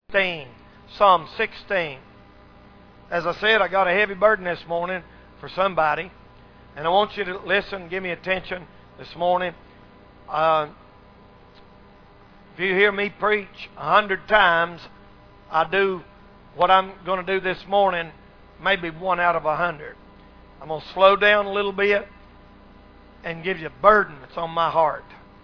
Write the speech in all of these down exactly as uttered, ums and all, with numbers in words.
sixteen. Psalm sixteen. As I said, I got a heavy burden this morning for somebody. And I want you to listen, give me attention this morning. Uh, if you hear me preach a hundred times, I do what I'm going to do this morning, maybe one out of a hundred. I'm going to slow down a little bit and give you a burden that's on my heart.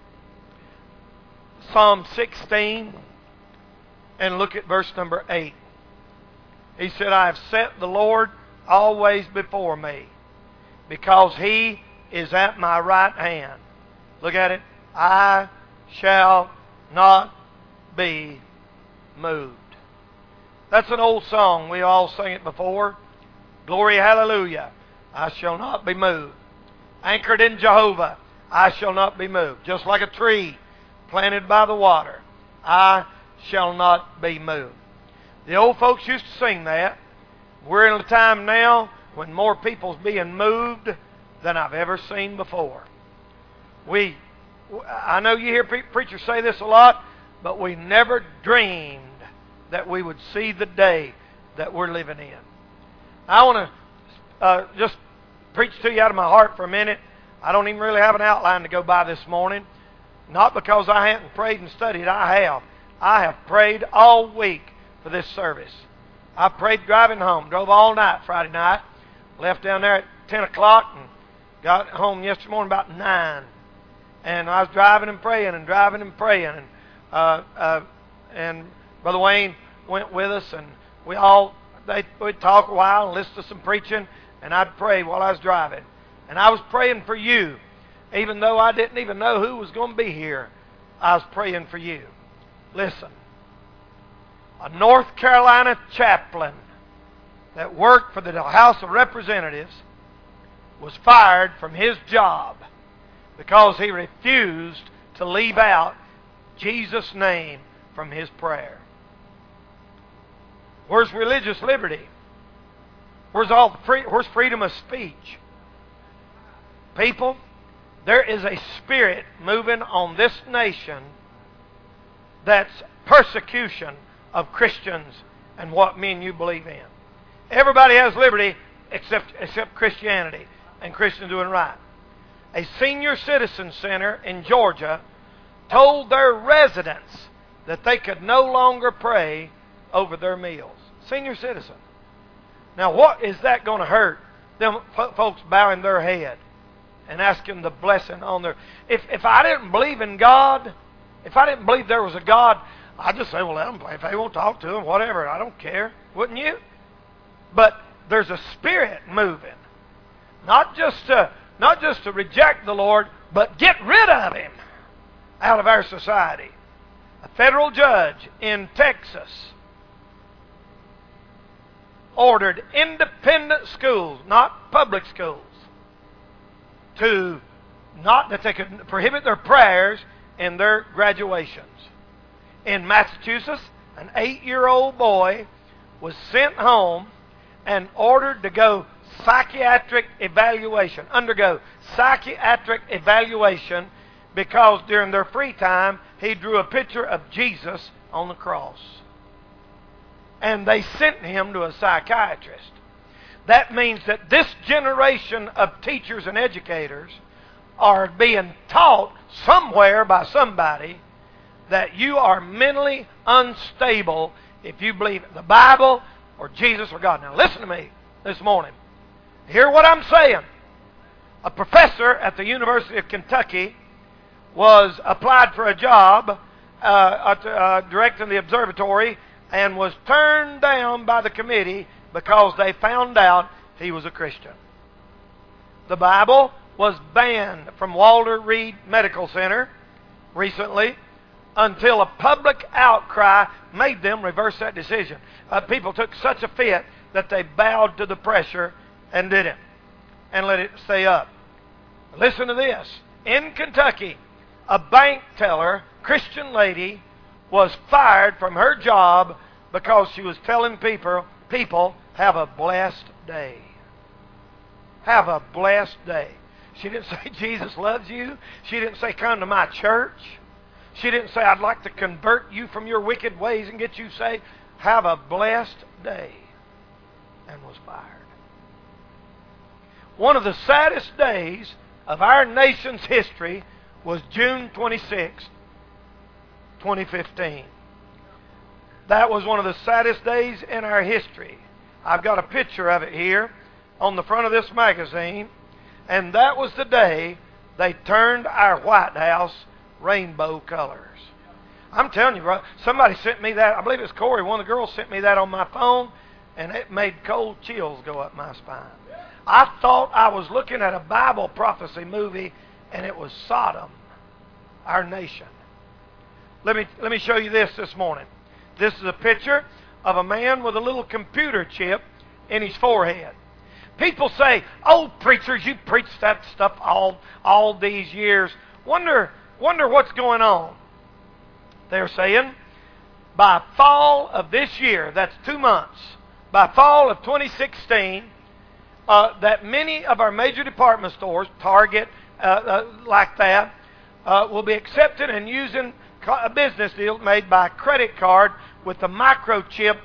Psalm sixteen, and look at verse number eight. He said, I have set the Lord always before me, because He is at my right hand. Look at it. I shall not be moved. That's an old song. We all sang it before. Glory, hallelujah. I shall not be moved. Anchored in Jehovah, I shall not be moved. Just like a tree planted by the water, I shall not be moved. The old folks used to sing that. We're in a time now when more people's being moved than I've ever seen before. We, I know you hear pre- preachers say this a lot, but we never dreamed that we would see the day that we're living in. I want to uh, just preach to you out of my heart for a minute. I don't even really have an outline to go by this morning. Not because I haven't prayed and studied. I have. I have prayed all week for this service. I prayed driving home. Drove all night Friday night. Left down there at ten o'clock and got home yesterday morning about nine. And I was driving and praying and driving and praying. And, uh, uh, and Brother Wayne went with us, and we all, they, we'd talk a while and listen to some preaching, and I'd pray while I was driving. And I was praying for you. Even though I didn't even know who was going to be here, I was praying for you. Listen. A North Carolina chaplain that worked for the House of Representatives was fired from his job because he refused to leave out Jesus' name from his prayer. Where's religious liberty? Where's all free, where's freedom of speech? People, there is a spirit moving on this nation that's persecution of Christians and what me and you believe in. Everybody has liberty except, except Christianity and Christians doing right. A senior citizen center in Georgia told their residents that they could no longer pray over their meals. Senior citizen. Now what is that going to hurt? Them folks bowing their head and asking the blessing on their... If, if I didn't believe in God, if I didn't believe there was a God, I'd just say, well, let them pray. If they won't talk to them, whatever, I don't care. Wouldn't you? But there's a spirit moving. Not just to, not just to reject the Lord, but get rid of Him out of our society. A federal judge in Texas ordered independent schools, not public schools, to not that they could prohibit their prayers in their graduations. In Massachusetts, an eight-year-old boy was sent home and ordered to go psychiatric evaluation, undergo psychiatric evaluation because during their free time he drew a picture of Jesus on the cross. And they sent him to a psychiatrist. That means that this generation of teachers and educators are being taught somewhere by somebody that you are mentally unstable if you believe the Bible or Jesus or God. Now listen to me this morning. Hear what I'm saying. A professor at the University of Kentucky was applied for a job uh, at, uh, directing the observatory and was turned down by the committee because they found out he was a Christian. The Bible was banned from Walter Reed Medical Center recently until a public outcry made them reverse that decision. Uh, people took such a fit that they bowed to the pressure and did it and let it stay up. Listen to this. In Kentucky, a bank teller, Christian lady, was fired from her job because she was telling people, people, have a blessed day. Have a blessed day. She didn't say Jesus loves you. She didn't say come to my church. She didn't say, I'd like to convert you from your wicked ways and get you saved. Have a blessed day. And was fired. One of the saddest days of our nation's history was June twenty-sixth, twenty fifteen. That was one of the saddest days in our history. I've got a picture of it here on the front of this magazine. And that was the day they turned our White House rainbow colors. I'm telling you, bro, somebody sent me that. I believe it's Corey. One of the girls sent me that on my phone, and it made cold chills go up my spine. I thought I was looking at a Bible prophecy movie, and it was Sodom, our nation. Let me, let me show you this this morning. This is a picture of a man with a little computer chip in his forehead. People say, oh, preachers, you preached that stuff all, all these years. Wonder, wonder what's going on. They're saying, by fall of this year, that's two months, by fall of twenty sixteen, uh, that many of our major department stores, Target, uh, uh, like that, uh, will be accepted and using a business deal made by credit card with the microchip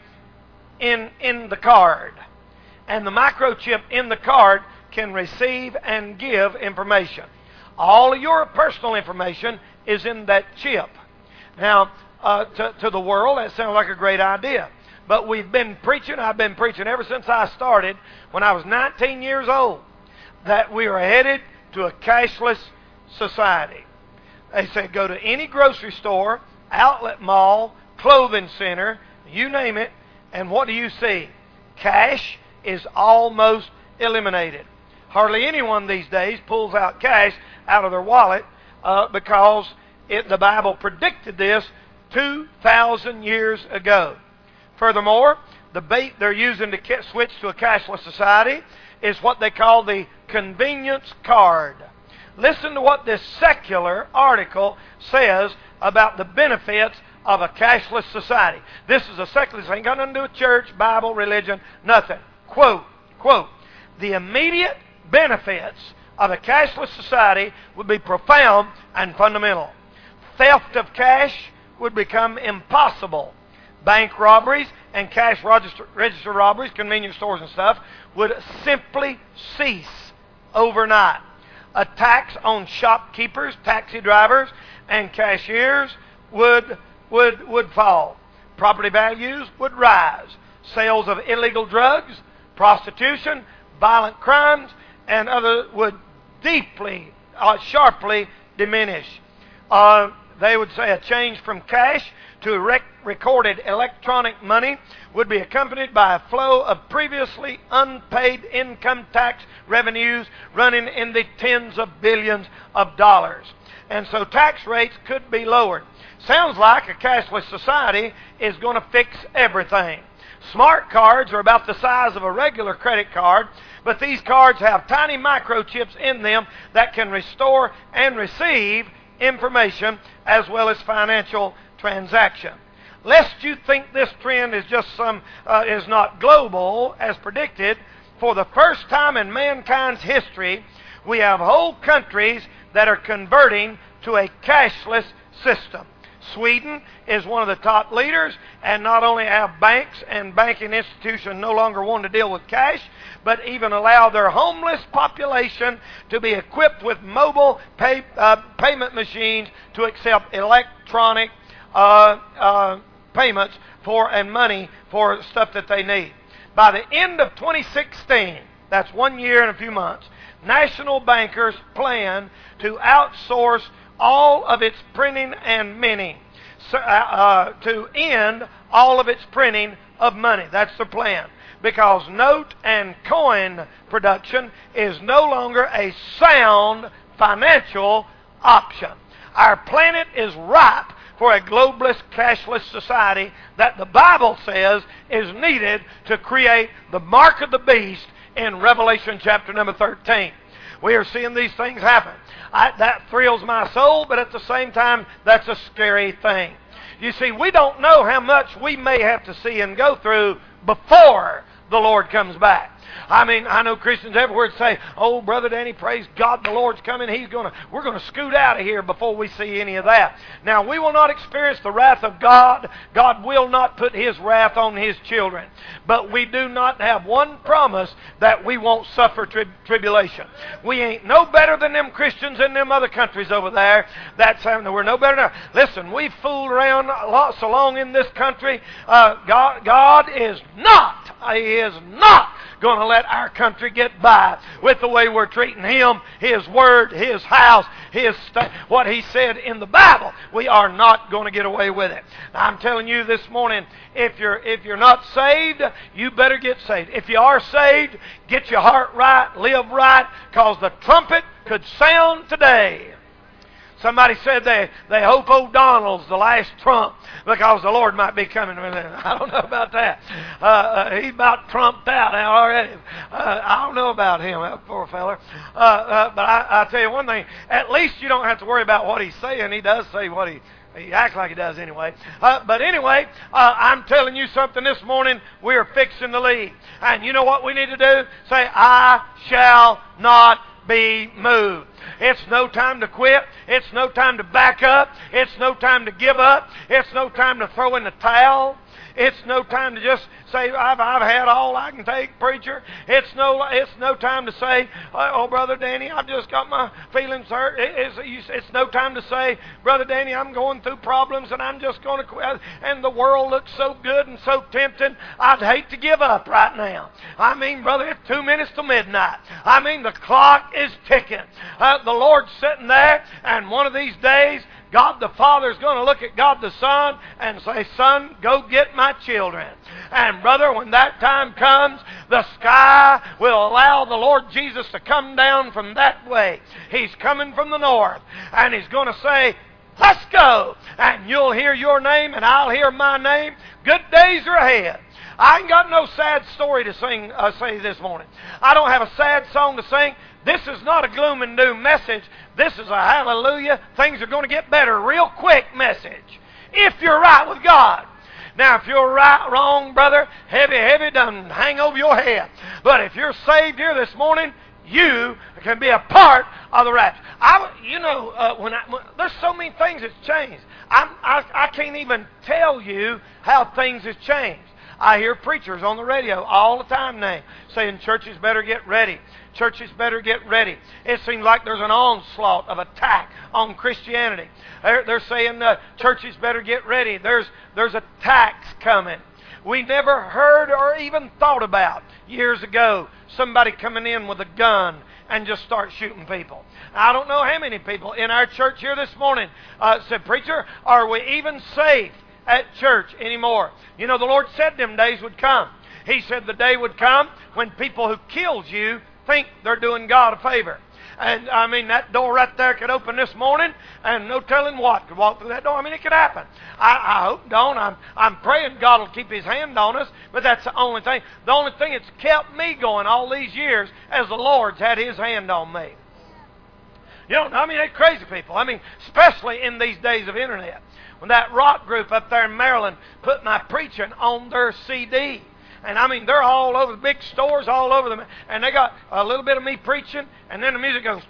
in, in the card. And the microchip in the card can receive and give information. All of your personal information is in that chip. Now, uh, to, to the world, that sounds like a great idea. But we've been preaching, I've been preaching ever since I started, when I was nineteen years old, that we are headed to a cashless society. They said go to any grocery store, outlet mall, clothing center, you name it, and what do you see? Cash is almost eliminated. Hardly anyone these days pulls out cash out of their wallet uh, because it, the Bible predicted this two thousand years ago. Furthermore, the bait they're using to get, switch to a cashless society is what they call the convenience card. Listen to what this secular article says about the benefits of a cashless society. This is a secular, this ain't got nothing to do with church, Bible, religion, nothing. Quote, quote, the immediate benefits of a cashless society would be profound and fundamental. Theft of cash would become impossible. Bank robberies and cash register, register robberies, convenience stores and stuff, would simply cease overnight. A tax on shopkeepers, taxi drivers, and cashiers would, would, would fall. Property values would rise. Sales of illegal drugs, prostitution, violent crimes, and other would deeply, uh, sharply diminish. Uh, they would say a change from cash to rec- recorded electronic money would be accompanied by a flow of previously unpaid income tax revenues running in the tens of billions of dollars. And so tax rates could be lowered. Sounds like a cashless society is going to fix everything. Smart cards are about the size of a regular credit card, but these cards have tiny microchips in them that can restore and receive information as well as financial transaction. Lest you think this trend is just some uh, is not global as predicted, for the first time in mankind's history, we have whole countries that are converting to a cashless system. Sweden is one of the top leaders, and not only have banks and banking institutions no longer want to deal with cash, but even allow their homeless population to be equipped with mobile pay, uh, payment machines to accept electronic uh, uh, payments for and money for stuff that they need. By the end of twenty sixteen, that's one year and a few months, national bankers plan to outsource all of its printing and minting, so, uh, uh, to end all of its printing of money. That's the plan. Because note and coin production is no longer a sound financial option. Our planet is ripe for a globalist, cashless society that the Bible says is needed to create the mark of the beast in Revelation chapter number thirteen. We are seeing these things happen. I, that thrills my soul, but at the same time, that's a scary thing. You see, we don't know how much we may have to see and go through before the Lord comes back. I mean, I know Christians everywhere say, "Oh, Brother Danny, praise God, the Lord's coming. He's gonna, we're going to scoot out of here before we see any of that." Now, we will not experience the wrath of God. God will not put His wrath on His children. But we do not have one promise that we won't suffer tri- tribulation. We ain't no better than them Christians in them other countries over there. That's how we're no better than. Listen, we fooled around a lot so long in this country. Uh, God, God is not, He is not going to let our country get by with the way we're treating Him, His Word, His house, His st- what He said in the Bible. We are not going to get away with it. Now, I'm telling you this morning, if you're if you're not saved, you better get saved. If you are saved, get your heart right, live right, because the trumpet could sound today. Somebody said they, they hope O'Donnell's the last trump because the Lord might be coming. I don't know about that. Uh, uh, he's about trumped out now already. Uh, I don't know about him, that poor fella. Uh, uh, but I, I tell you one thing, at least you don't have to worry about what he's saying. He does say what he He acts like he does anyway. Uh, but anyway, uh, I'm telling you something this morning. We're fixing to leave. And you know what we need to do? Say, "I shall not be moved." It's no time to quit. It's no time to back up. It's no time to give up. It's no time to throw in the towel. It's no time to just say, I've, I've had all I can take, preacher. It's no it's no time to say, "Oh, Brother Danny, I've just got my feelings hurt." It, it's, it's no time to say, "Brother Danny, I'm going through problems and I'm just going to quit. And the world looks so good and so tempting. I'd hate to give up right now." I mean, brother, it's two minutes to midnight. I mean, the clock is ticking. Uh, the Lord's sitting there, and one of these days, God the Father is going to look at God the Son and say, "Son, go get my children." And brother, when that time comes, the sky will allow the Lord Jesus to come down from that way. He's coming from the north, and He's going to say, "Let's go." And you'll hear your name, and I'll hear my name. Good days are ahead. I ain't got no sad story to sing, uh, say this morning. I don't have a sad song to sing. This is not a gloom and doom message. This is a hallelujah, things are going to get better real quick message. If you're right with God. Now, if you're right, wrong, brother, heavy, heavy done hang over your head. But if you're saved here this morning, you can be a part of the rapture. I, you know, uh, when, I, when there's so many things that's changed. I'm, I, I can't even tell you how things have changed. I hear preachers on the radio all the time now saying churches better get ready. Churches better get ready. It seems like there's an onslaught of attack on Christianity. They're, they're saying uh, churches better get ready. There's, there's attacks coming. We never heard or even thought about years ago somebody coming in with a gun and just start shooting people. I don't know how many people in our church here this morning uh, said, "Preacher, are we even safe at church anymore?" You know, the Lord said them days would come. He said the day would come when people who killed you think they're doing God a favor. And, I mean, that door right there could open this morning, and no telling what could walk through that door. I mean, it could happen. I, I hope don't. I'm, I'm praying God will keep His hand on us, but that's the only thing. The only thing that's kept me going all these years is the Lord's had His hand on me. You know, I mean, they're crazy people. I mean, especially in these days of internet. When that rock group up there in Maryland put my preaching on their C D. And I mean, they're all over the big stores, all over them. And they got a little bit of me preaching, and then the music goes,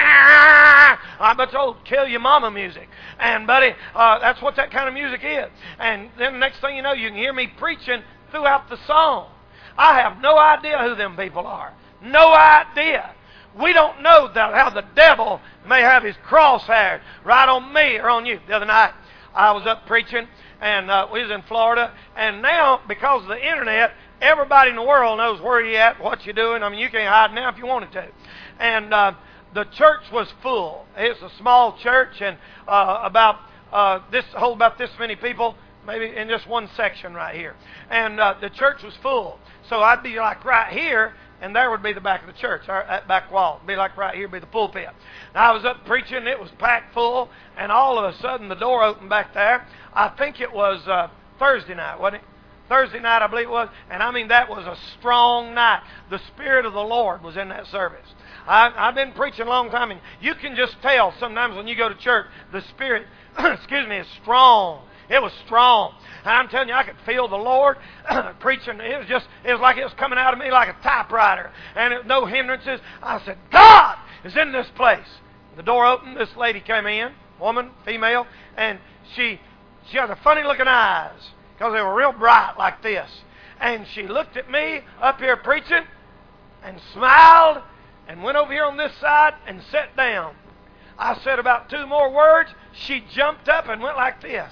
I bet old Kill Your Mama music. And, buddy, uh, that's what that kind of music is. And then the next thing you know, you can hear me preaching throughout the song. I have no idea who them people are. No idea. We don't know that how the devil may have his crosshairs right on me or on you. The other night, I was up preaching, and uh, we was in Florida. And now, because of the internet, everybody in the world knows where you're at, what you're doing. I mean, you can't hide now if you wanted to. And uh, the church was full. It's a small church, and uh, about uh, this hold about this many people, maybe in just one section right here. And uh, the church was full. So I'd be like right here, and there would be the back of the church, that back wall. It'd be like right here, would be the pulpit. And I was up preaching, it was packed full, and all of a sudden the door opened back there. I think it was uh, Thursday night, wasn't it? Thursday night, I believe it was. And I mean, that was a strong night. The Spirit of the Lord was in that service. I, I've been preaching a long time, and you can just tell sometimes when you go to church, the Spirit, excuse me, is strong. It was strong. And I'm telling you, I could feel the Lord preaching. It was just, it was like it was coming out of me like a typewriter. And it, no hindrances. I said, God is in this place. The door opened. This lady came in, woman, female, and she she had the funny looking eyes because they were real bright like this. And she looked at me up here preaching and smiled and went over here on this side and sat down. I said about two more words. She jumped up and went like this.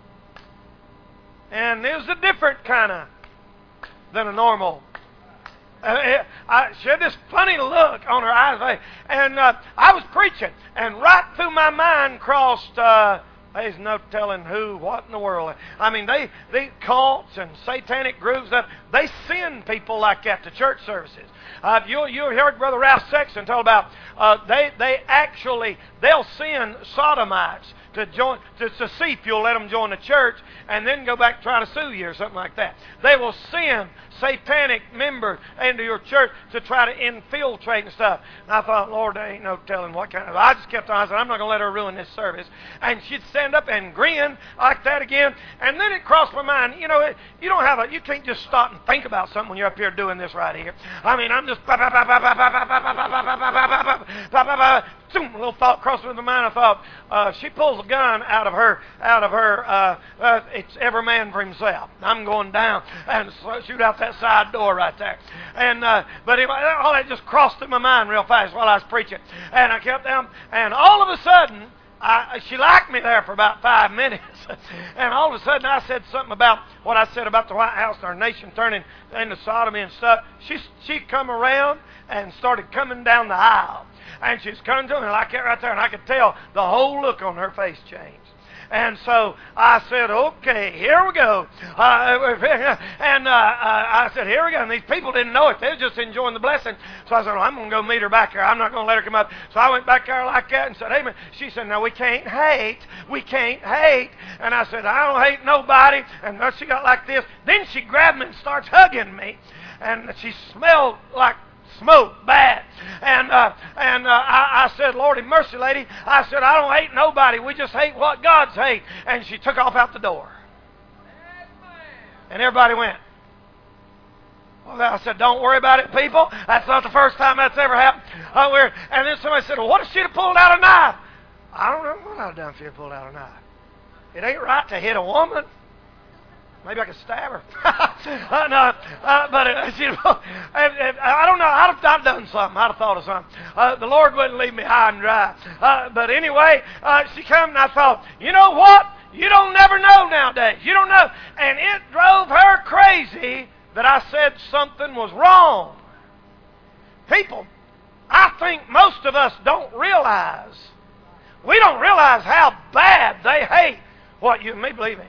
And it was a different kind of than a normal. Uh, it, I, she had this funny look on her eyes. And uh, I was preaching. And right through my mind crossed, uh, there's no telling who, what in the world. I mean, they, they cults and satanic groups, that they send people like that to church services. Uh, you you heard Brother Ralph Sexton tell about uh, they they actually they'll send sodomites to join to, to see if you'll let them join the church, and then go back and try to sue you or something like that. They will send satanic members into your church to try to infiltrate and stuff. And I thought, Lord, there ain't no telling what kind of. I just kept on. I said, I'm not going to let her ruin this service. And she'd stand up and grin like that again. And then it crossed my mind. You know, it, you don't have a. You can't just stop and think about something when you're up here doing this right here. I mean, I'm just. A little thought crossed through my mind. I thought, uh, she pulls a gun out of her, out of her. Uh, uh, it's every man for himself. I'm going down and shoot out that side door right there. And uh, but anyway, all that just crossed through my mind real fast while I was preaching. And I kept down, and all of a sudden, I, she liked me there for about five minutes. And all of a sudden, I said something about what I said about the White House and our nation turning into sodomy and stuff. She she come around and started coming down the aisle. And she's coming to me like that right there, and I could tell the whole look on her face changed. And so I said, okay, here we go. Uh, and uh, I said, here we go. And these people didn't know it. They were just enjoying the blessing. So I said, well, I'm going to go meet her back there. I'm not going to let her come up. So I went back there like that and said, hey, man. She said, no, we can't hate. We can't hate. And I said, I don't hate nobody. And she got like this. Then she grabbed me and starts hugging me. And she smelled like smoke bad. And uh, and uh, I, I said, Lordy mercy, lady. I said, I don't hate nobody. We just hate what God's hate. And she took off out the door. And everybody went. Well, I said, don't worry about it, people. That's not the first time that's ever happened. Uh, we're, and then somebody said, well, what if she'd have pulled out a knife? I don't know what I'd have done if she'd have pulled out a knife. It ain't right to hit a woman. Maybe I could stab her. uh, no, uh, but uh, you know, I don't know. I'd have, I'd have done something. I'd have thought of something. Uh, the Lord wouldn't leave me high and dry. Uh, but anyway, uh, she came and I thought, you know what? You don't never know nowadays. You don't know. And it drove her crazy that I said something was wrong. People, I think most of us don't realize. We don't realize how bad they hate what you and me believe in.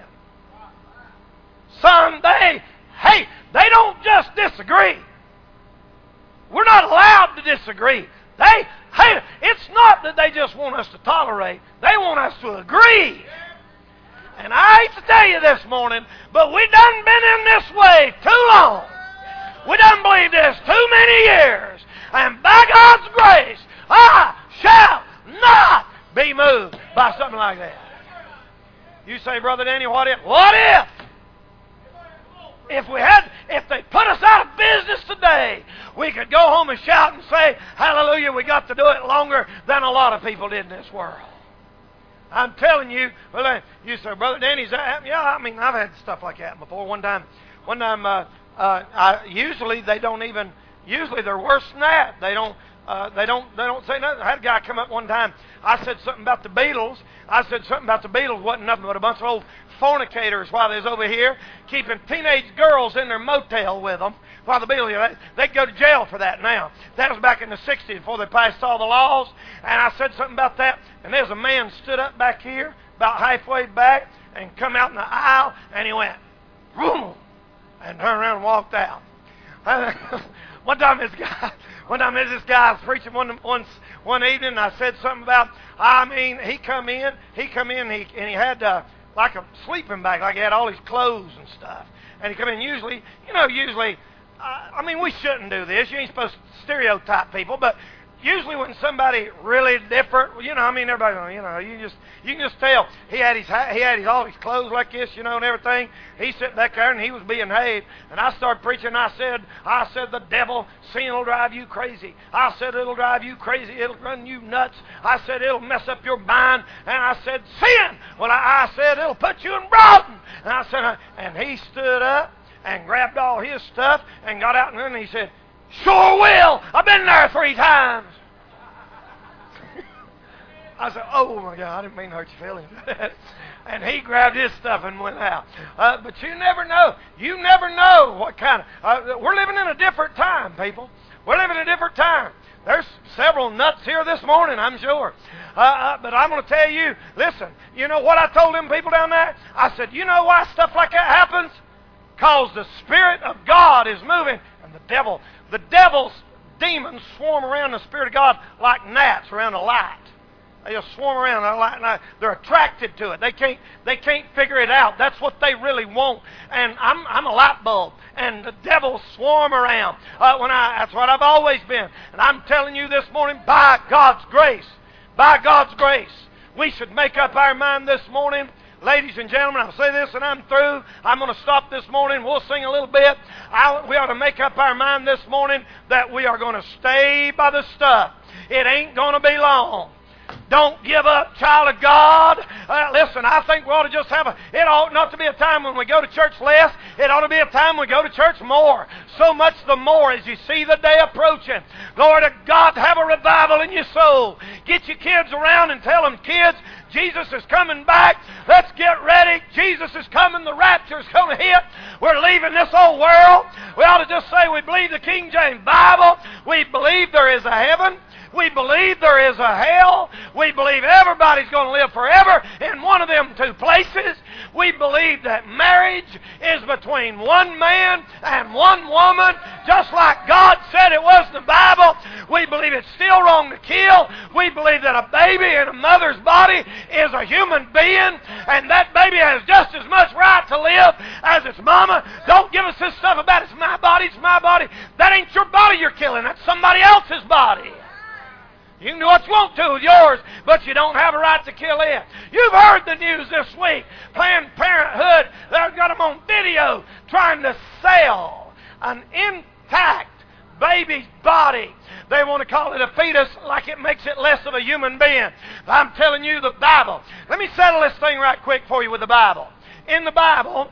Son, they hate. They don't just disagree. We're not allowed to disagree. They hate it. It's not that they just want us to tolerate. They want us to agree. And I hate to tell you this morning, but we done been in this way too long. We done believed this too many years. And by God's grace, I shall not be moved by something like that. You say, Brother Danny, what if? What if? If we had, if they put us out of business today, we could go home and shout and say, hallelujah, we got to do it longer than a lot of people did in this world. I'm telling you, well, you say, Brother Danny, is that happening? Yeah, I mean, I've had stuff like that before. One time, one time, uh, uh, I, usually they don't even, usually they're worse than that. They don't, uh, they don't, they don't say nothing. I had a guy come up one time. I said something about the Beatles. I said something about the Beatles wasn't nothing but a bunch of old fornicators while they was over here keeping teenage girls in their motel with them while the Beatles, they'd go to jail for that now. That was back in the sixties before they passed all the laws. And I said something about that, and there's a man stood up back here about halfway back and come out in the aisle, and he went boom and turned around and walked out. One time this guy one time this guy was preaching one one one evening, and I said something about, I mean, he come in he come in he, and he had uh, like a sleeping bag, like he had all his clothes and stuff. And he come in usually, you know, usually, uh, I mean, we shouldn't do this. You ain't supposed to stereotype people, but usually when somebody really different, you know, I mean, everybody, you know, you just you can just tell he had his he had his all his clothes like this, you know, and everything. He sat back there and he was behaved. And I started preaching. And I said, I said, the devil, sin will drive you crazy. I said, it'll drive you crazy. It'll run you nuts. I said, it'll mess up your mind. And I said, sin. Well, I, I said, it'll put you in Broughton. And I said, and he stood up and grabbed all his stuff and got out and he said, sure will. I've been there three times. I said, oh my God, I didn't mean to hurt your feelings. And he grabbed his stuff and went out. Uh, but you never know. You never know what kind of... Uh, we're living in a different time, people. We're living in a different time. There's several nuts here this morning, I'm sure. Uh, uh, but I'm going to tell you, listen, you know what I told them people down there? I said, you know why stuff like that happens? Because the Spirit of God is moving. And the devil, the devil's demons swarm around the Spirit of God like gnats around a light. They just swarm around. They're, like, they're attracted to it. They can't. They can't figure it out. That's what they really want. And I'm. I'm a light bulb. And the devils swarm around. Uh, when I. That's what I've always been. And I'm telling you this morning, by God's grace, by God's grace, we should make up our mind this morning. Ladies and gentlemen, I'll say this and I'm through. I'm going to stop this morning. We'll sing a little bit. I, we ought to make up our mind this morning that we are going to stay by the stuff. It ain't going to be long. Don't give up, child of God. Uh, listen, I think we ought to just have a... It ought not to be a time when we go to church less. It ought to be a time when we go to church more. So much the more as you see the day approaching. Glory to God, have a revival in your soul. Get your kids around and tell them, kids, Jesus is coming back. Let's get ready. Jesus is coming. The rapture is going to hit. We're leaving this old world. We ought to just say we believe the King James Bible. We believe there is a heaven. We believe there is a hell. We believe everybody's going to live forever in one of them two places. We believe that marriage is between one man and one woman, just like God said it was in the Bible. We believe it's still wrong to kill. We believe that a baby in a mother's body is a human being, and that baby has just as much right to live as its mama. Don't give us this stuff about it's my body, it's my body. That ain't your body you're killing. That's somebody else's body. You can do what you want to with yours, but you don't have a right to kill it. You've heard the news this week. Planned Parenthood, they've got them on video trying to sell an intact baby's body. They want to call it a fetus like it makes it less of a human being. But I'm telling you the Bible. Let me settle this thing right quick for you with the Bible. In the Bible,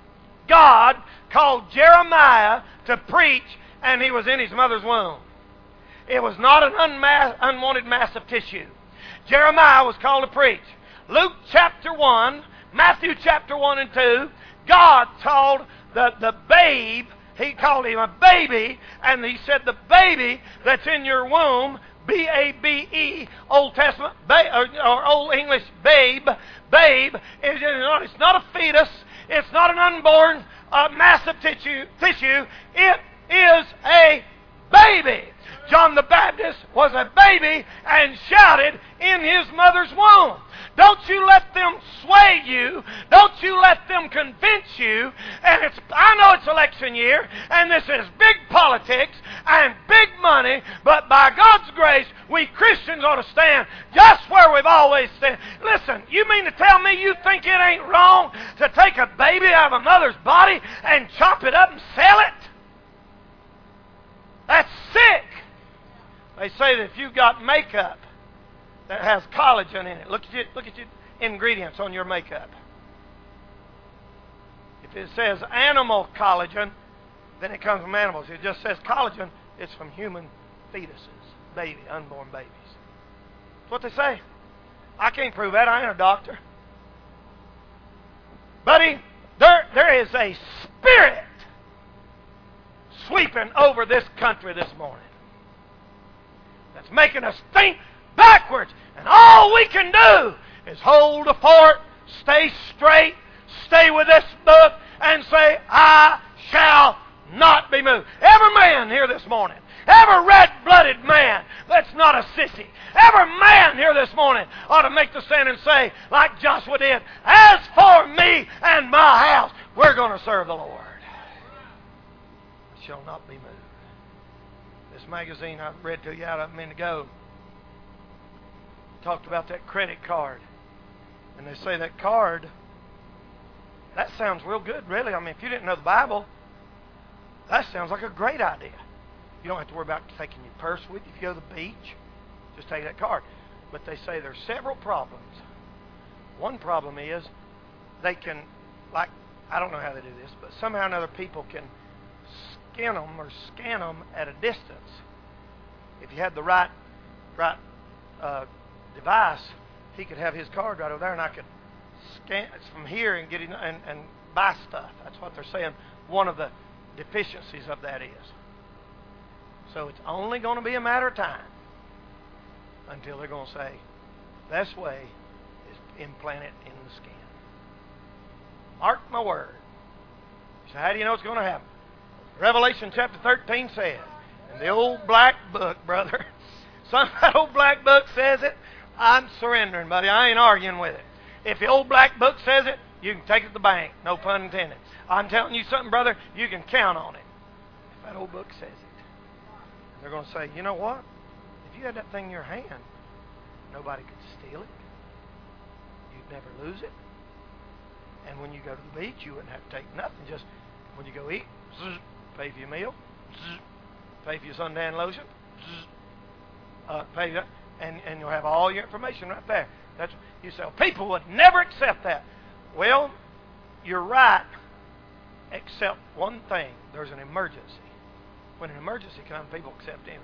God called Jeremiah to preach, and he was in his mother's womb. It was not an unma- unwanted mass of tissue. Jeremiah was called to preach. Luke chapter one, Matthew chapter one and two, God told the, the babe, he called him a baby, and he said the baby that's in your womb, B A B E, Old Testament, ba- or, or Old English babe, babe, is, it's not a fetus, it's not an unborn uh, mass of tissue, tissue, it is a baby. John the Baptist was a baby and shouted in his mother's womb. Don't you let them sway you. Don't you let them convince you. And it's, I know it's election year, and this is big politics and big money, but by God's grace, we Christians ought to stand just where we've always stood. Listen, you mean to tell me you think it ain't wrong to take a baby out of a mother's body and chop it up and sell it? That's sick. They say that if you've got makeup that has collagen in it, look at your, look at your ingredients on your makeup. If it says animal collagen, then it comes from animals. If it just says collagen, it's from human fetuses, baby, unborn babies. That's what they say. I can't prove that. I ain't a doctor. Buddy, there, there is a spirit sweeping over this country this morning that's making us think backwards. And all we can do is hold the fort, stay straight, stay with this book, and say, I shall not be moved. Every man here this morning, every red-blooded man that's not a sissy, every man here this morning ought to make the stand and say, like Joshua did, as for me and my house, we're going to serve the Lord. I shall not be moved. This magazine I read to you out of a minute ago talked about that credit card. And they say that card, that sounds real good, really. I mean, if you didn't know the Bible, that sounds like a great idea. You don't have to worry about taking your purse with you if you go to the beach. Just take that card. But they say there's several problems. One problem is they can, like, I don't know how they do this, but somehow or another people can scan them or scan them at a distance. If you had the right right uh, device, he could have his card right over there, and I could scan it from here and get in and, and buy stuff. That's what they're saying. One of the deficiencies of that is. So it's only going to be a matter of time until they're going to say, best way is to implant it in the skin. Mark my word. So how do you know it's going to happen? Revelation chapter thirteen says, in the old black book, brother, some that old black book says it, I'm surrendering, buddy. I ain't arguing with it. If the old black book says it, you can take it to the bank. No pun intended. I'm telling you something, brother, you can count on it. If that old book says it. And they're going to say, you know what? If you had that thing in your hand, nobody could steal it. You'd never lose it. And when you go to the beach, you wouldn't have to take nothing. Just when you go eat, zzz, pay for your meal, zzz, pay for your suntan lotion, zzz, uh, pay that, and, and you'll have all your information right there. That's you say, well, people would never accept that. Well, you're right, except one thing. There's an emergency. When an emergency comes, people accept anything.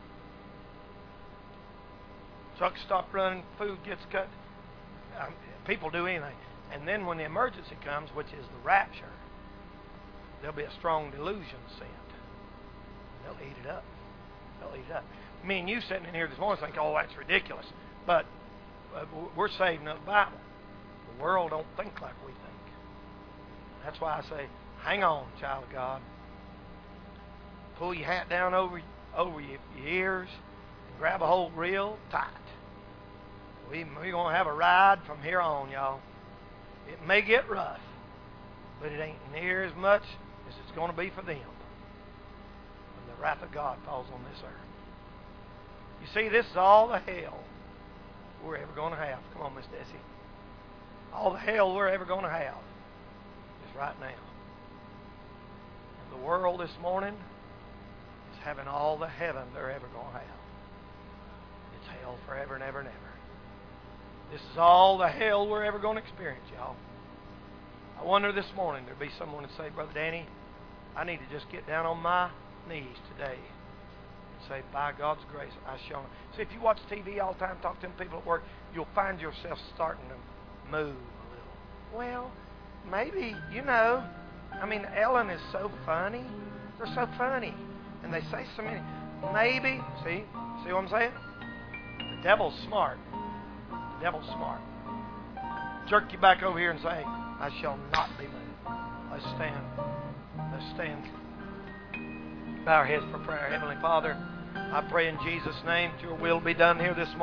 Trucks stop running, food gets cut. Um, people do anything. And then when the emergency comes, which is the rapture, there'll be a strong delusion sent. They'll eat it up. They'll eat it up. Me and you sitting in here this morning think, oh, that's ridiculous. But uh, we're saved in the Bible. The world don't think like we think. That's why I say, hang on, child of God. Pull your hat down over, over your, your ears and grab a hold real tight. We, we're going to have a ride from here on, y'all. It may get rough, but it ain't near as much as it's going to be for them when the wrath of God falls on this earth. You see, this is all the hell we're ever going to have. Come on, Miss Desi. All the hell we're ever going to have is right now. And the world this morning is having all the heaven they're ever going to have. It's hell forever and ever and ever. This is all the hell we're ever going to experience, y'all. I wonder this morning there'd be someone that say, Brother Danny, I need to just get down on my knees today and say, by God's grace, I shall not. See, if you watch T V all the time, talk to them people at work, you'll find yourself starting to move a little. Well, maybe, you know, I mean, Ellen is so funny. They're so funny. And they say so many. Maybe, see, see what I'm saying? The devil's smart. The devil's smart. Jerk you back over here and say, I shall not be moved. Let's stand. Let's stand. Bow our heads for prayer. Heavenly Father, I pray in Jesus' name that your will be done here this morning.